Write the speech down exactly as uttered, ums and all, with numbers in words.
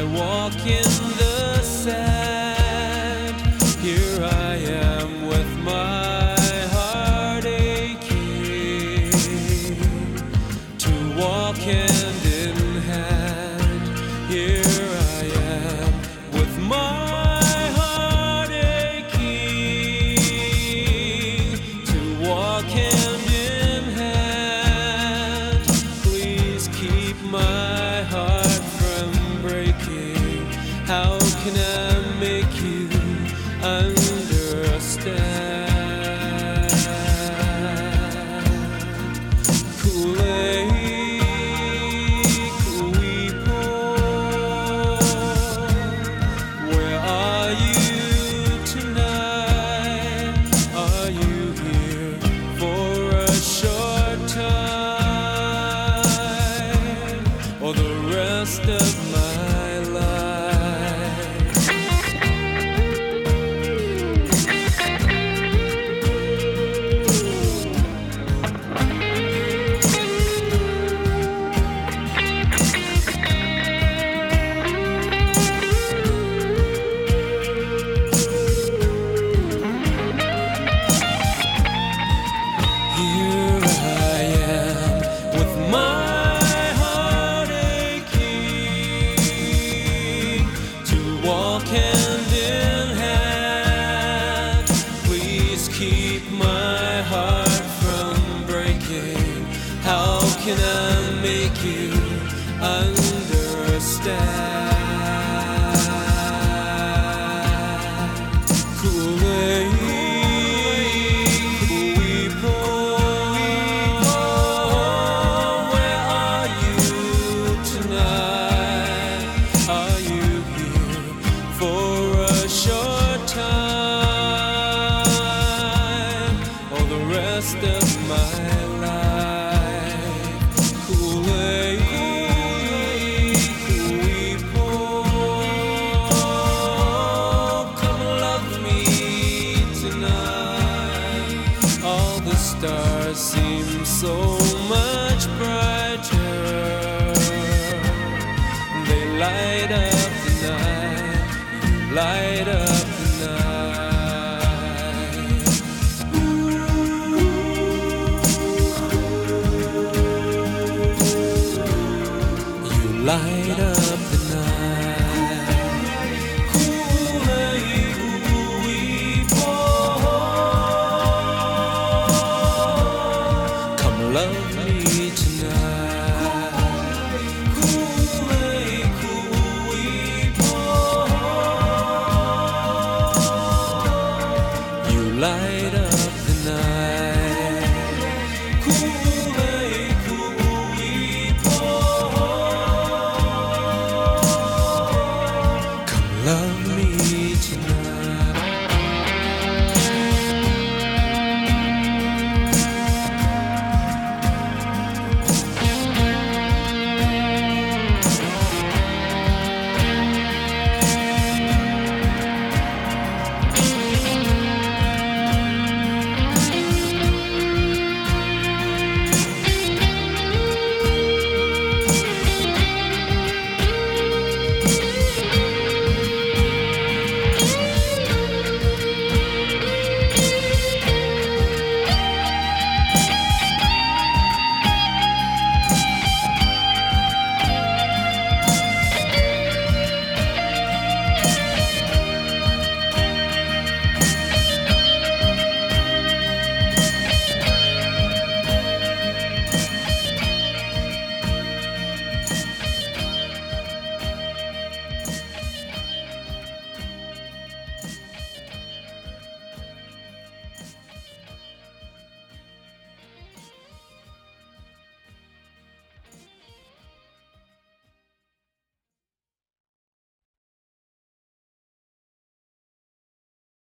walk in the sand. Here I am with my heart aching, to walk hand in hand. Here I am with my heart aching, to walk hand in hand. Please keep my heart from breaking. How can I make you understand? Kool-Aid, Kool-Weepo, where are you tonight? Are you here for a short time, or the rest of my life? Here I am with my heart aching, to walk hand in hand. Please keep my heart from breaking. How can I make you understand? Kool-Aid, Kool-Weepo, where are you tonight? Are you here for a short time, or the rest of my life? Kool-Aid, Kool-Weepo, come love me tonight. All the stars seem so much brighter. They light up the night, you light up the night. You light up the night. Kool-Aid, Kool-Weepo, come love me tonight. Kool-Aid, Kool-Weepo, you light up the night. Kool-Aid, Kool-Weepo, come love